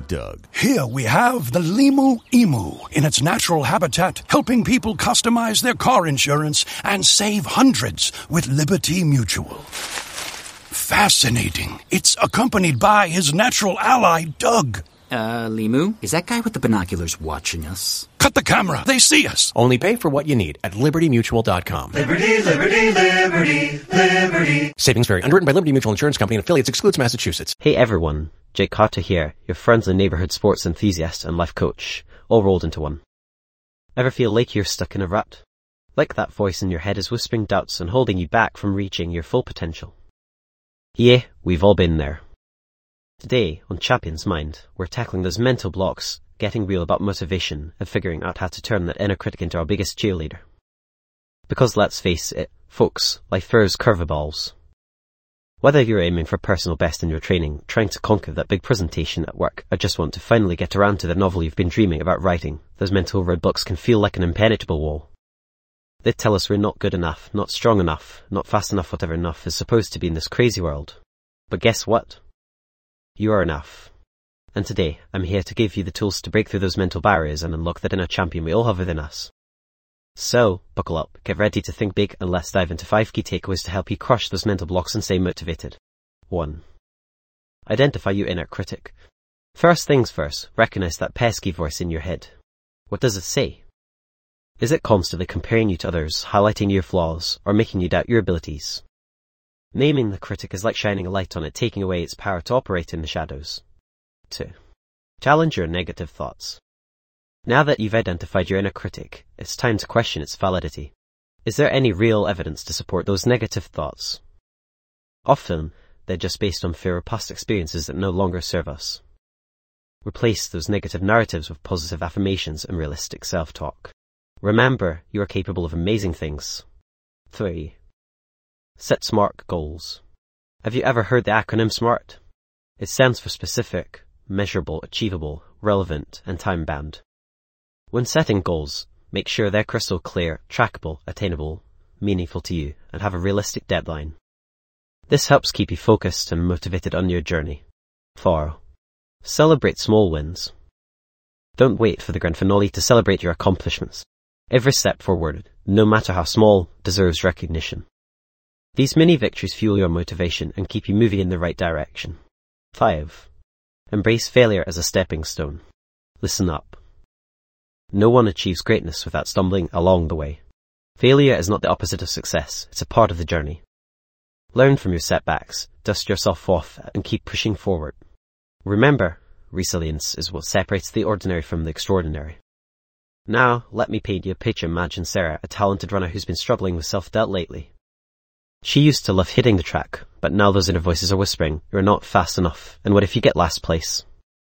Doug. Here we have the Limu Emu in its natural habitat, helping people customize their car insurance and save hundreds with Liberty Mutual. Fascinating. It's accompanied by his natural ally, Doug. Limu, is that guy with the binoculars watching us? Cut the camera. They see us. Only pay for what you need at LibertyMutual.com. Liberty, liberty, liberty, liberty. Savings vary. Underwritten by Liberty Mutual Insurance Company and affiliates. Excludes Massachusetts. Hey everyone, Jake Carter here, your friendly neighborhood sports enthusiast and life coach, all rolled into one. Ever feel like you're stuck in a rut? Like that voice in your head is whispering doubts and holding you back from reaching your full potential? Yeah, we've all been there. Today, on Champion's Mind, we're tackling those mental blocks, getting real about motivation, and figuring out how to turn that inner critic into our biggest cheerleader. Because let's face it, folks, life throws curveballs. Whether you're aiming for personal best in your training, trying to conquer that big presentation at work, or just want to finally get around to the novel you've been dreaming about writing, those mental roadblocks can feel like an impenetrable wall. They tell us we're not good enough, not strong enough, not fast enough, whatever enough is supposed to be in this crazy world. But guess what? You are enough. And today, I'm here to give you the tools to break through those mental barriers and unlock that inner champion we all have within us. So, buckle up, get ready to think big, and let's dive into 5 key takeaways to help you crush those mental blocks and stay motivated. 1. Identify your inner critic. First things first, recognize that pesky voice in your head. What does it say? Is it constantly comparing you to others, highlighting your flaws, or making you doubt your abilities? Naming the critic is like shining a light on it, taking away its power to operate in the shadows. 2. Challenge your negative thoughts. Now that you've identified your inner critic, it's time to question its validity. Is there any real evidence to support those negative thoughts? Often, they're just based on fear or past experiences that no longer serve us. Replace those negative narratives with positive affirmations and realistic self-talk. Remember, you are capable of amazing things. 3. Set SMART goals. Have you ever heard the acronym SMART? It stands for specific, measurable, achievable, relevant, and time-bound. When setting goals, make sure they're crystal clear, trackable, attainable, meaningful to you, and have a realistic deadline. This helps keep you focused and motivated on your journey. 4. Celebrate small wins. Don't wait for the grand finale to celebrate your accomplishments. Every step forward, no matter how small, deserves recognition. These mini victories fuel your motivation and keep you moving in the right direction. 5. Embrace failure as a stepping stone. Listen up. No one achieves greatness without stumbling along the way. Failure is not the opposite of success, it's a part of the journey. Learn from your setbacks, dust yourself off, and keep pushing forward. Remember, resilience is what separates the ordinary from the extraordinary. Now, let me paint you a picture. Imagine Sarah, a talented runner who's been struggling with self-doubt lately. She used to love hitting the track, but now those inner voices are whispering, you're not fast enough, and what if you get last place?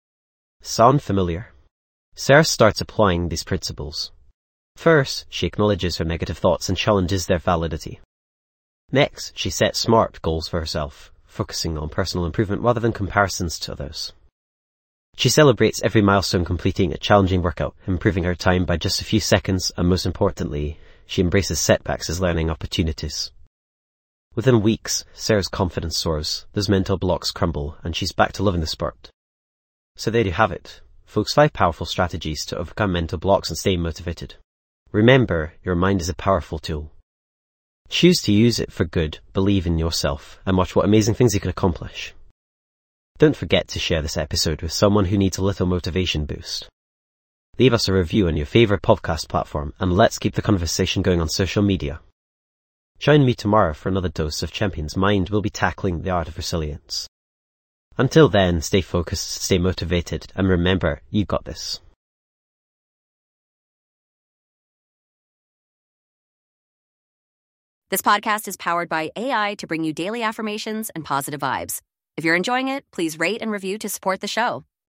Sound familiar? Sarah starts applying these principles. First, she acknowledges her negative thoughts and challenges their validity. Next, she sets SMART goals for herself, focusing on personal improvement rather than comparisons to others. She celebrates every milestone, completing a challenging workout, improving her time by just a few seconds, and most importantly, she embraces setbacks as learning opportunities. Within weeks, Sarah's confidence soars, those mental blocks crumble, and she's back to loving the sport. So there you have it, folks, 5 powerful strategies to overcome mental blocks and stay motivated. Remember, your mind is a powerful tool. Choose to use it for good, believe in yourself, and watch what amazing things you can accomplish. Don't forget to share this episode with someone who needs a little motivation boost. Leave us a review on your favorite podcast platform, and let's keep the conversation going on social media. Join me tomorrow for another dose of Champion's Mind. We'll be tackling the art of resilience. Until then, stay focused, stay motivated, and remember, you got this. This podcast is powered by AI to bring you daily affirmations and positive vibes. If you're enjoying it, please rate and review to support the show.